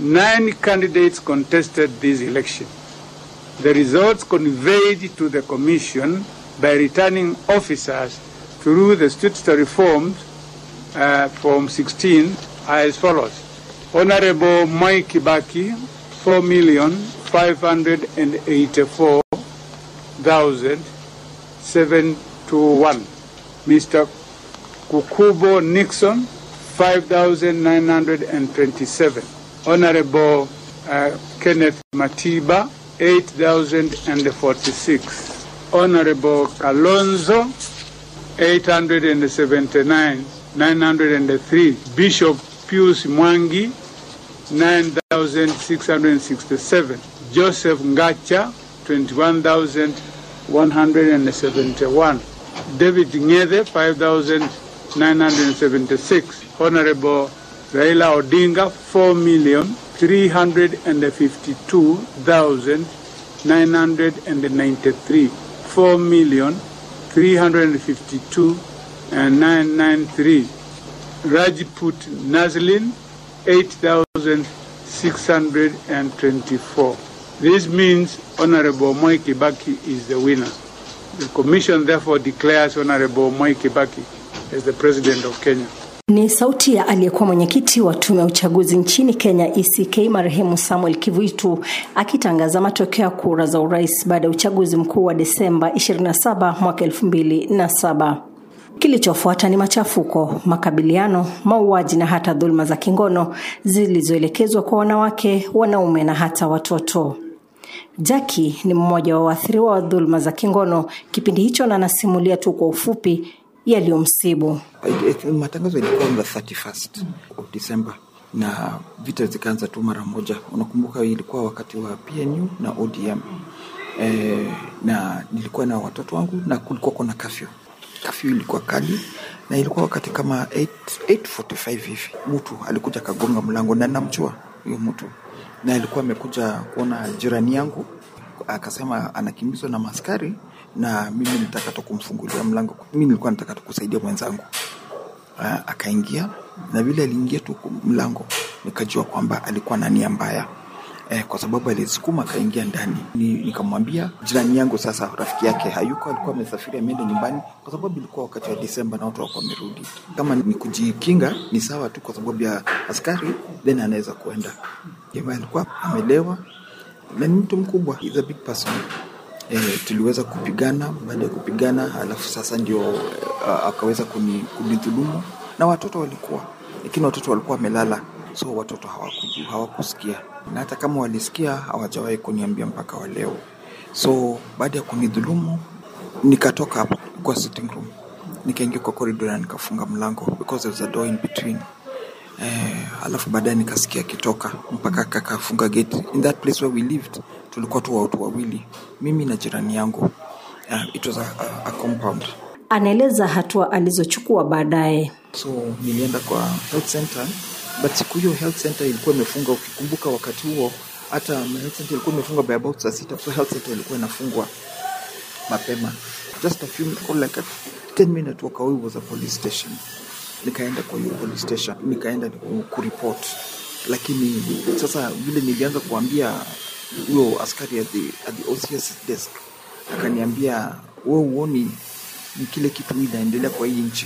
9 candidates contested this election. The results conveyed to the Commission by returning officers through the statutory forms, Form 16, are as follows. Honorable Mwai Kibaki, 4,584,721. Mr. Kukubo Nixon, 5,927. Honorable Kenneth Matiba, 8,046. Honorable Kalonzo, 879,903. Bishop Pius Mwangi, 9,667. Joseph Ngacha, 21,171. David Ngede, 5,976. Honorable Raila Odinga, 4,352,993. 4,352,993. Rajput Nazlin, 8,624. This means Honorable Mwai Kibaki is the winner. The Commission therefore declares Honorable Mwai Kibaki as the President of Kenya. Ni sauti ya aliyekuwa mwenyekiti wa tume ya uchaguzi nchini Kenya ECK marehemu Samuel Kivuitu akitangaza matokeo ya kura za urais baada ya uchaguzi mkuu wa Desemba 27 mwaka 2007. Kilichofuata ni machafuko, makabiliano, mauaji na hata dhulma za kingono zilizoelekezwa kwa wanawake, wanaume na hata watoto. Jackie ni mmoja wa waathiriwa wa dhulma za kingono kipindi hicho, na anasimulia tu kwa ufupi yaliyomsibu. Matangazo yalikuwa on the 31st of December na vita zikaanza tu mara moja. Unakumbuka ilikuwa wakati wa PNU na ODM. Na nilikuwa na watoto wangu na kulikuwa kuna curfew. Curfew ilikuwa kali na ilikuwa wakati kama 8:45 hivi. Mtu alikuja kagonga mlango na namjua huyo mtu. Na alikuwa amekuja kuona jirani yangu, akasema anakimbizwa na maskari na mimi nitaka tu kumfungulia mlango. Mimi nilikuwa nataka tu kusaidia mwenzangu. Akaingia na vile aliingia tu mlango nikajua kwamba alikuwa na nia mbaya. Kwa sababu alisukuma akaingia ndani. Nikamwambia jirani yangu sasa rafiki yake hayuko, alikuwa amesafiri ameenda nyumbani kwa sababu ilikuwa wakati wa Desemba na watu walikuwa wamerudi. Kama ni kujikinga ni sawa tu kwa sababu ya askari, then anaweza kuenda. Jamaa alikuwa amelewa na ni mtu mkubwa, he's a big person. Tuliweza kupigana, baada ya kupigana alafu sasa ndio akaweza kunidhulumu na watoto walikuwa, lakini watoto walikuwa wamelala, so watoto hawakusikia, na hata kama walisikia hawajawahi kuniambia mpaka wa leo. So baada ya kunidhulumu nikatoka hapo kwa sitting room, nikaingia kwa corridor na nikafunga mlango because there was a door in between. Alafu baadaye nikasikia kitoka mpaka akafunga gate. In that place where we lived tulikuwa tu watu wawili, mimi na jirani yangu. It was a compound. Anaeleza hatua alizochukua baadaye. So nilienda kwa health center, but siku hiyo health center ilikuwa imefunga. Ukikumbuka wakati huo hata health center ilikuwa imefunga by about 6:00, so health center ilikuwa inafungwa mapema. Just a few like a 10 minute walk away was a police station. Nikaenda kwa hiyo police station, nikaenda kureport. Lakini sasa vile nilianza kuambia huyo askari at the OCS desk, akaniambia wewe uone ni kile kitu inaendelea kwa hii nchi.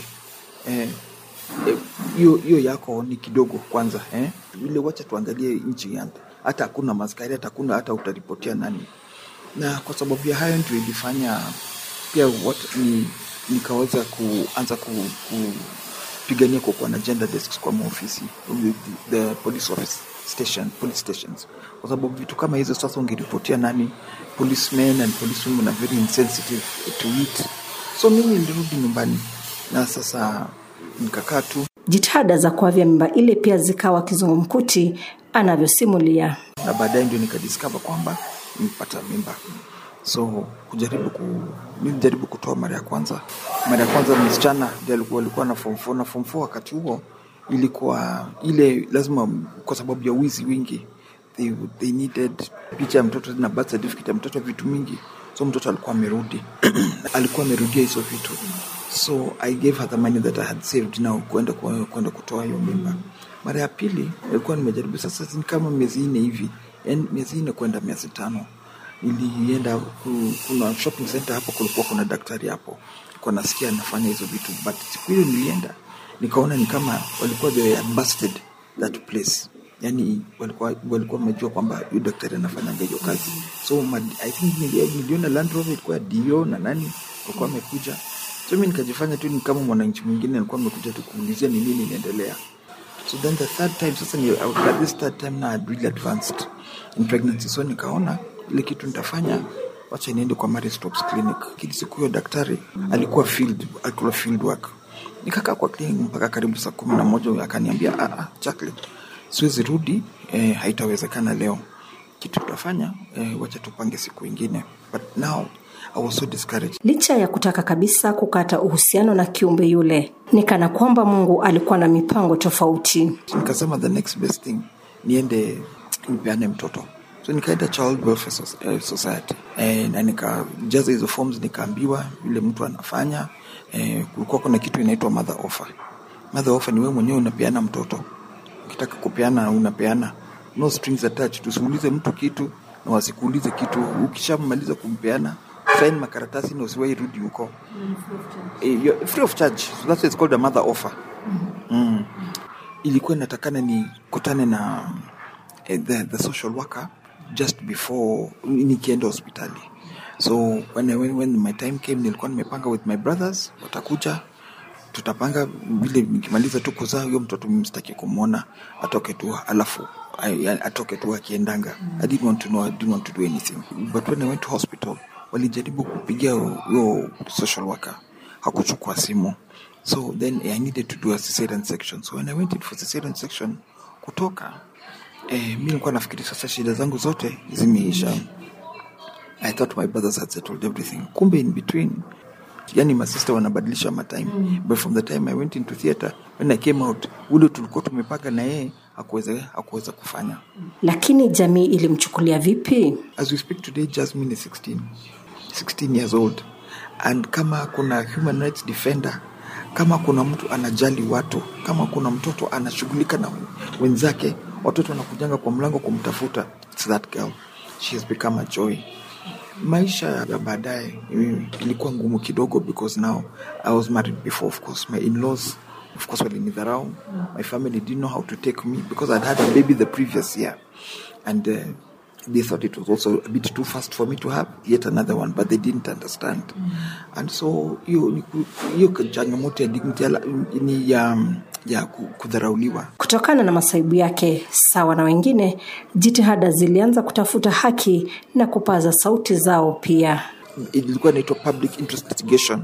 Hiyo yako ni kidogo kwanza, vile wacha tuangalie nchi yangu. Hata hakuna maskari, hata utaripotia nani. Na kwa sababu ya hayo ndio ilifanya pia nikaweza kuanza kupigania kwa na gender desks kwa maofisi, the police stations. Kwa sababu vitu kama hizo sasa ungeripotia nani? Policemen and policewomen are very insensitive to it. So mimi nilirudi nyumbani na sasa nikakaa tu. Jitihada za kuavya mimba ile pia zikawa kizungumkuti anavyosimulia. Na baadaye ndio nikadiscover kwamba nimepata mimba. So nilijaribu kutoa mara ya kwanza. Msichana ndiye alikuwa na form 4 na form 4 wakati huo ilikuwa ile lazima kwa sababu ya wizi wingi. They needed picha ya mtoto na birth certificate ya mtoto, vitu mingi. So mtoto alikuwa amerudi. Alikuwa amerudia hizo vitu. So I gave her the money that I had saved now kwenda kutoa hiyo mimba. Mara ya pili nilikuwa nimejaribu sasa ni kama miezi 4 hivi, miezi 4 kwenda miezi 5. Nilienda kuna shopping center hapo, kulikuwa kuna daktari hapo, kwa nasikia anafanya hizo vitu, but siku hiyo nilienda nikaona ni kama walikuwa they busted that place. Yani walikuwa wamejua kwamba yule daktari anafanya hiyo kazi. So I think niliona Land Rover ilikuwa Dio na nani walikuwa wamekuja. So mimi nikajifanya tu ni kama mwananchi mwingine alikuwa amekuja tu kuulizia ni nini inaendelea. So then the third time, sasa this third time now I had really advanced in pregnancy. So nikaona ile kitu nitafanya, wacha niende kwa Mary Stopes Clinic. Kile siku hiyo daktari alikuwa field work. Nikakaa kwa clinic mpaka karibu saa 11, akaniambia Jacqueline, siwezi rudi, haitawezekana leo. Kitu tutafanya, wacha tupange siku nyingine. But now I was so discouraged. Licha ya kutaka kabisa kukata uhusiano na kiumbe yule, nikana kwamba Mungu alikuwa na mipango tofauti. Nikasema the next best thing niende nipeane mtoto. So nikaenda Child Welfare Society. Na nikajaza hizo forms, nikaambiwa yule mtu anafanya. Kulikuwa kuna kitu inaitwa mother offer. Mother offer ni wewe mwenyewe unapeana mtoto. Ukitaka kupeana unapeana. No strings attached. Usiulize mtu kitu na wasikuulize kitu. Ukishamaliza kumpeana, sign makaratasi na usiwahi rudi huko. Free of charge. So that's why it's called a mother offer. Ilikuwa natakana ni kutane na the social worker just before nikienda hospitali. So when my time came, nilikuwa nimepanga with my brothers, watakuja, tutapanga vile nikimaliza tu kuzaa huyo mtoto mstaki kumuona, atoke tu alafu atoke tu akiendanga. I didn't want to know, I didn't want to do anything. But when I went to hospital, walijaribu kupigia huyo social worker, hakuchukua simu. So then I needed to do a cesarean section. So when I went in for cesarean section, kutoka mimi nilikuwa nafikiri sasa shida zangu zote zimeisha. I thought my brothers had settled everything. Kumbe in between, yani my sister wanabadilisha my time. But from the time I went into theater, when I came out, ule tulikuwa tumepanga na yeye hakuweza kufanya. Lakini jamii ilimchukulia vipi? As we speak today, Jasmine is 16 years old. And kama kuna human rights defender, kama kuna mtu anajali watu, kama kuna mtoto anashughulika na wenzake, watoto wanakujanga kwa mlango kumtafuta, it's that girl. She has become a joy. Maisha ya baadaye ilikuwa ngumu kidogo because now I was married before. Of course my in-laws walinidharau. My family didn't know how to take me because I'd had a baby the previous year, and they thought it was also a bit too fast for me to have yet another one, but they didn't understand. And so hiyo changamoto ya dignity ni ya kudharauliwa. Kutokana na masaibu yake sawa na wengine, jitihada zilianza kutafuta haki na kupaza sauti zao pia. Ilikuwa inaitwa Public Investigation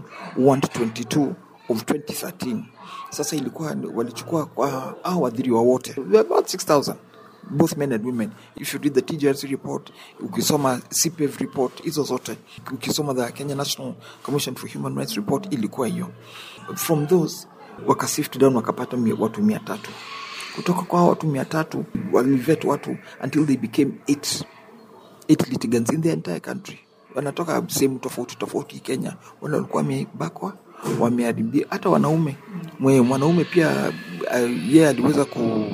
122 of 2013. Sasa ilikuwa walichukua kwa wadhiriwa wote. We were about 6,000. Both men and women. If you read the TJRC report, ukisoma CPF report, hizo zote, ukisoma the Kenya National Commission for Human Rights report, ilikuwa hiyo. From those, wakasift down wakapata watu 300. Kutoka kwa watu 300, walivet watu until they became 8 litigants in the entire country. Wanatoka sehemu tofauti Kenya. Walikuwa wamebakwa, wameharibia, hata wanaume. Mwanaume pia yeye aliweza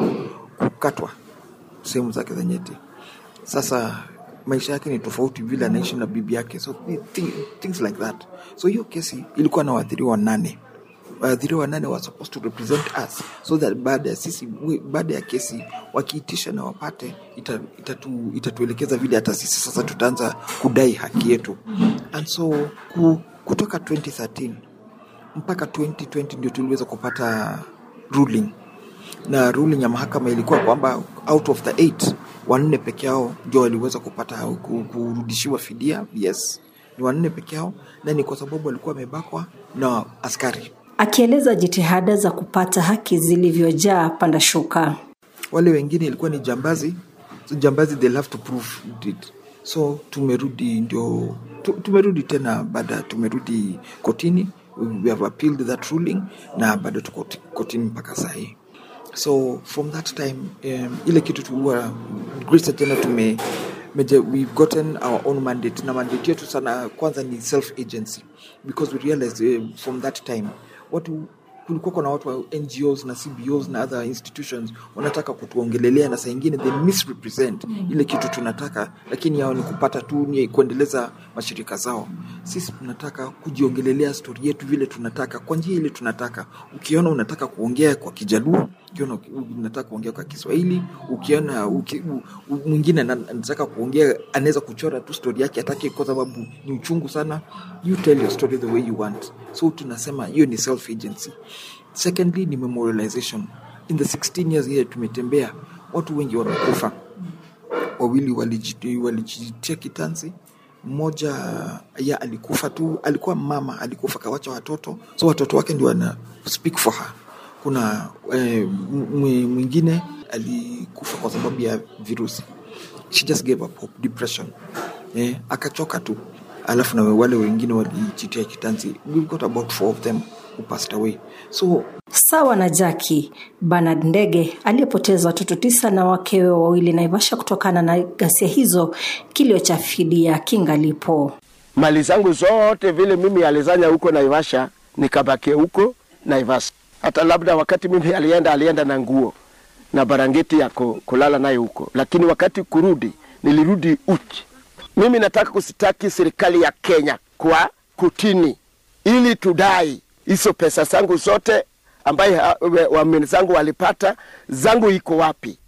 kukatwa sehemu zake za nyeti. Sasa maisha yake ni tofauti vile anaishi na bibi yake. So things like that. So hiyo kesi ilikuwa na waathiriwa 8. Waathiriwa 8 were supposed to represent us, so that baada ya kesi wakiitisha na wapate, itatuelekeza vile hata sisi sasa tutaanza kudai haki yetu. And so kutoka 2013 mpaka 2020 ndio tuliweza kupata ruling. Na ruling ya mahakama ilikuwa kwamba out of the 8, 4 peke yao ndio waliweza kupata kurudishiwa fidia. Yes, ni 4 peke yao, na ni kwa sababu walikuwa wamebakwa na askari. Akieleza jitihada za kupata haki zilivyojaa panda shuka. Wale wengine ilikuwa ni jambazi. So jambazi they'll have to prove it. So tumerudi tena baada, tumerudi kotini. We have appealed that ruling na bado tuko kotini mpaka sasa. So from that time, ile kitu tuwa Grace tena we've gotten our own mandate. Na mandate yetu sana kwanza ni self agency, because we realized from that time kulikuwa kuna watu wa NGOs na CBOs na other institutions wanataka kutuongelelea, na saa nyingine they misrepresent ile kitu tunataka, lakini yao ni kupata tu, ni kuendeleza mashirika zao. Sisi tunataka kujiongelelea story yetu vile tunataka, kwa njia ile tunataka. Ukiona unataka kuongea kwa Kijaluo, ukiona unataka kuongea kwa Kiswahili, ukiona mwingine anataka kuongea, anaweza kuchora tu story yake atake kwa sababu ni uchungu sana, you tell your story the way you want. So tunasema hiyo ni self agency. Secondly ni memorialization. In the 16 years here tumetembea, watu wengi wamekufa. Wawili walijitia kitanzi, mmoja ya alikufa tu, alikuwa mama, alikufa kawacha watoto, so watoto wake ndio wana speak for her. Kuna mwingine alikufa kwa sababu ya virusi, she just gave up hope, depression, akachoka tu. Alafu na wale wengine walijitia kitanzi, we got about 4 of them who passed away. So sawa na Jackie, Bernard Ndege aliyepoteza watoto 9 na wakewe 2 Naivasha kutokana na ghasia hizo, kilio cha fidia kingalipo. Mali zangu zote vile mimi alizanya huko Naivasha nikabaki huko Naivasha. Hata labda wakati mimi alienda na nguo na barangeti ya kulala nayo huko, lakini wakati kurudi nilirudi uchi. Mimi nataka kusitaki serikali ya Kenya kwa kutini ili tudai hizo pesa zangu zote ambaye wamenzangu walipata, zangu iko wapi?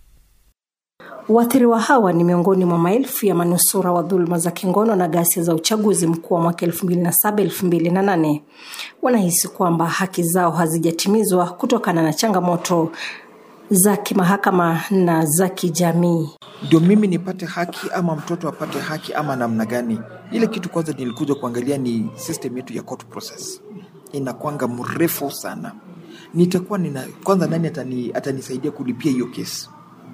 Waathiriwa hawa ni miongoni mwa maelfu ya manusura wa dhuluma za kingono na ghasia za uchaguzi mkuu wa mwaka 2007-2008. Wanahisi kwamba haki zao hazijatimizwa kutokana na changamoto za kimahakama na za kijamii. Ndio mimi nipate haki ama mtoto apate haki ama namna gani? Ile kitu kwanza nilikuja kuangalia ni system yetu ya court process. Inakuanga mrefu sana. Nitakuwa kwanza nani atanisaidia kulipia hiyo kesi?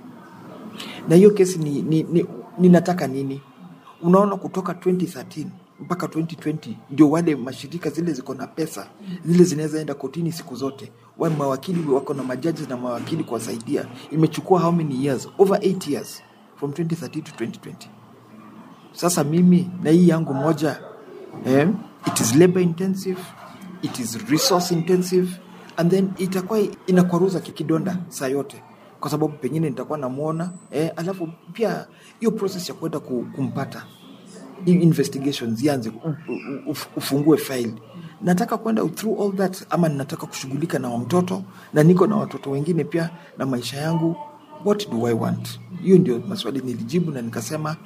Na hiyo kesi ninataka nini? Unaona kutoka 2013 mpaka 2020 ndio wale mashirika zile ziko na pesa, zile zinaweza enda kotini siku zote. Wale mawakili wako na majaji na mawakili kuwasaidia. Imechukua how many years? Over 8 years from 2013 to 2020. Sasa mimi na hii yangu moja, it is labor intensive, it is resource intensive, and then itakuwa inakwaruza kikidonda saa yote, kwa sababu pengine nitakuwa namuona, alafu pia hiyo process ya kwenda kumpata investigations zianze, ufungue file. Nataka kwenda through all that ama nataka kushughulika na mtoto na niko na watoto wengine pia na maisha yangu? What do I want? Hiyo ndio maswali nilijibu na nikasema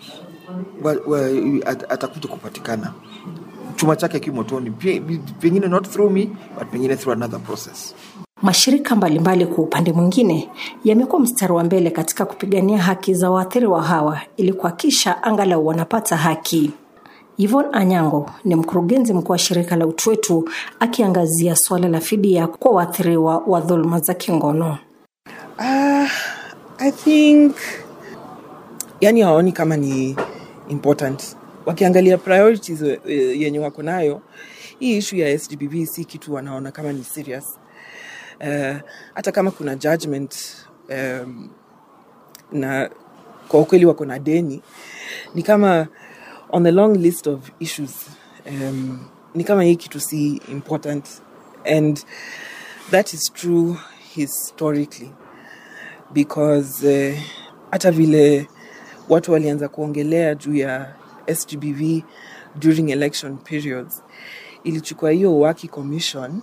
atakuja kupatikana. Chuma chake kimotoni, pengine not through me but pengine through another process. Mashirika mbalimbali kwa upande mwingine yamekuwa mstari wa mbele katika kupigania haki za waathiriwa hawa ili kuhakikisha angalau wanapata haki. Yvonne Anyango ni mkurugenzi mkuu wa shirika la Utu Wetu, akiangazia swala la fidia kwa waathiriwa wa dhuluma za kingono. I think yani haoni kama ni important. Wakiangalia priorities yenye wako nayo, hii issue ya SGBV si kitu wanaona kama ni serious. Hata kama kuna judgment na kwa ukweli wako na deni, ni kama on the long list of issues, ni kama hii kitu si important, and that is true historically, because hata vile watu walianza kuongelea juu ya SGBV during election periods, ilichukua hiyo Waki Commission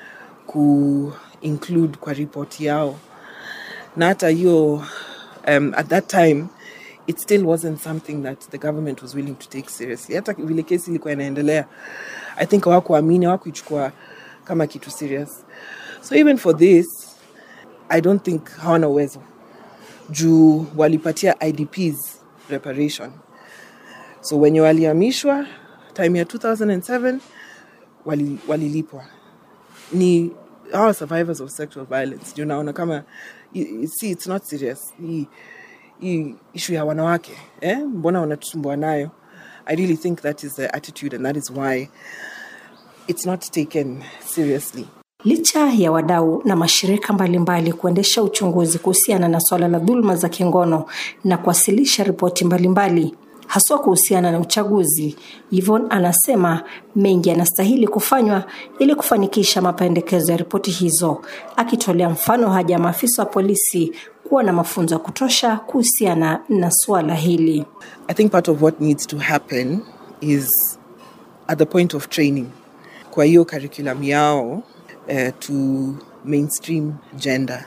include kwa report yao, na hata hiyo at that time it still wasn't something that the government was willing to take seriously. Hata vile kesi ilikuwa inaendelea, I think hawakuamini, hawakuichukua kama kitu serious. So even for this, I don't think hawana uwezo juu walipatia IDPs reparation. So wenye walihamishwa time ya 2007 walilipwa. Ni our survivors of sexual violence. You naona kama see it's not serious. Hii issue ya wanawake, mbona wanatusumbua nayo? I really think that is the attitude, and that is why it's not taken seriously. Licha ya wadau na mashirika mbalimbali kuendesha uchunguzi kuhusiana na swala la dhuluma za kingono na kuwasilisha ripoti mbalimbali, haswa kuhusiana na uchaguzi. Yvonne anasema mengi yanastahili kufanywa ili kufanikisha mapendekezo ya ripoti hizo, akitolea mfano haja ya maafisa wa polisi kuwa na mafunzo ya kutosha kuhusiana na swala hili. I think part of what needs to happen is at the point of training. Kwa hiyo curriculum yao to mainstream gender.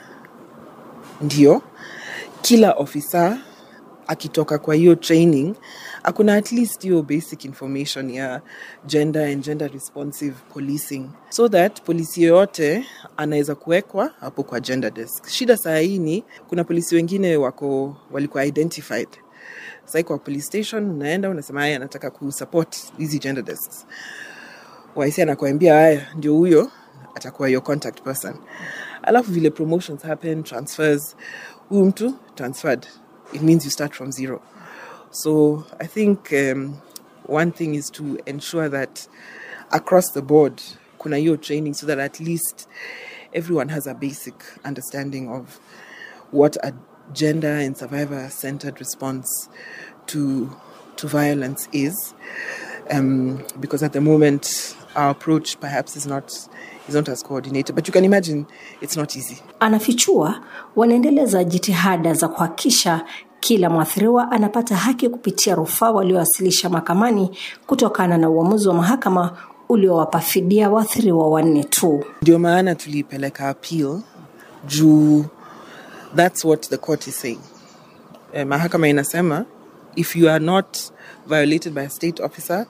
Ndio kila officer akitoka kwa hiyo training akuna at least hiyo basic information ya gender and gender responsive policing, so that polisi yote anaweza kuwekwa hapo kwa gender desk. Shida saa hii ni kuna polisi wengine walikuwa identified. Sasa kwa police station unaenda unasema haya anataka kusupport hizi gender desks. Waisi anakuambia haya ndio huyo atakuwa your contact person. Alafu vile promotions happen, transfers, huyu mtu transferred, it means you start from zero. So I think one thing is to ensure that across the board kuna hiyo training, so that at least everyone has a basic understanding of what a gender and survivor-centered response to violence is. Because at the moment our approach perhaps is not as coordinated, but you can imagine it's not easy. Anafichua wanaendeleza jitihada za kuhakikisha kila mwathiriwa anapata haki kupitia rufaa waliowasilisha mahakamani kutokana na uamuzi wa mahakama uliowapa fidia waathiriwa 4 tu. Ndio maana tulipeleka appeal juu that's what the court is saying. Mahakama inasema if you are not violated by a state officer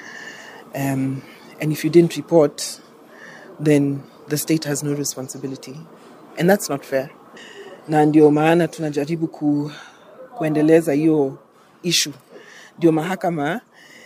and if you didn't report, then the state has no responsibility, and that's not fair. Na ndio maana tunajaribu kuendeleza hiyo issue. Ndio mahakama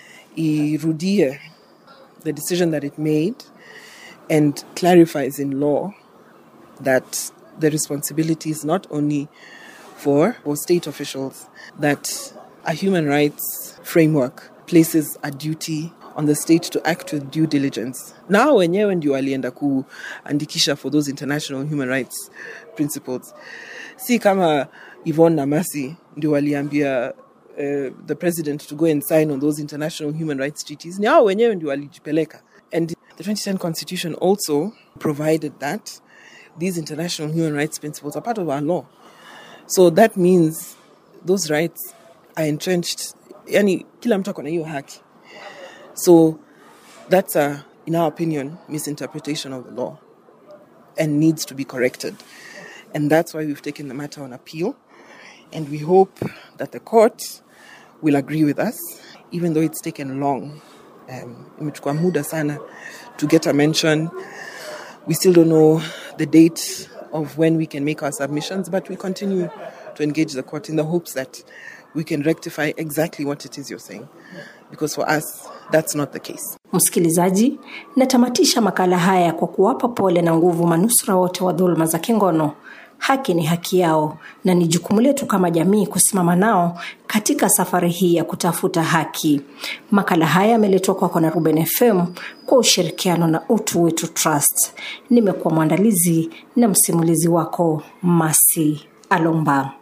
irudie the decision that it made and clarifies in law that the responsibility is not only for state officials, that a human rights framework places a duty on the state to act with due diligence. Now wenyewe ndio walienda kuandikisha for those international human rights principles. Si kama Yvonne na Mercy ndio waliambia the president to go and sign on those international human rights treaties. Ni hao wenyewe ndio walijipeleka. And the 2010 constitution also provided that these international human rights principles are part of our law. So that means those rights are entrenched. Yani kila mtu akona hiyo haki. So that's in our opinion, misinterpretation of the law and needs to be corrected. And that's why we've taken the matter on appeal. And we hope that the court will agree with us, even though it's taken long. Imechukua muda sana to get a mention. We still don't know the date of when we can make our submissions, but we continue to engage the court in the hopes that we can rectify exactly what it is you're saying. Because for us, that's not the case. Msikilizaji, natamatisha makala haya kwa kuwapa pole na nguvu manusura wote wa dhulma za kingono. Haki ni haki yao na ni jukumu letu kama jamii kusimama nao katika safari hii ya kutafuta haki. Makala haya yameletwa kwako na Ruben FM kwa ushirikiano na Utu Wetu Trust. Nimekuwa mwandalizi na msimulizi wako Mercy Alomba.